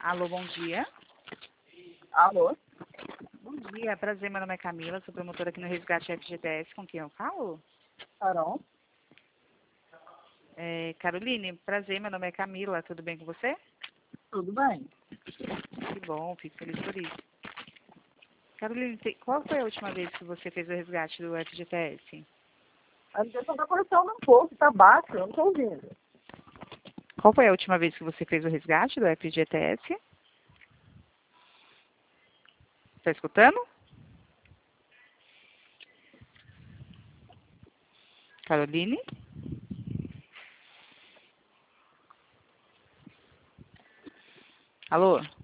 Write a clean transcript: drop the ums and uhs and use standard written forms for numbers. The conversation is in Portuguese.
Alô, bom dia. Alô? Bom dia, prazer, meu nome é Camila, sou promotora aqui no Resgate FGTS, com quem eu falo? Carol? Caroline, prazer, meu nome é Camila, tudo bem com você? Tudo bem? Que bom, fico feliz por isso. Caroline, qual foi a última vez que você fez o resgate do FGTS? A ligação está cortando um pouco, está baixo, eu não estou ouvindo. Qual foi a última vez que você fez o resgate do FGTS? Está escutando? Caroline? Alô?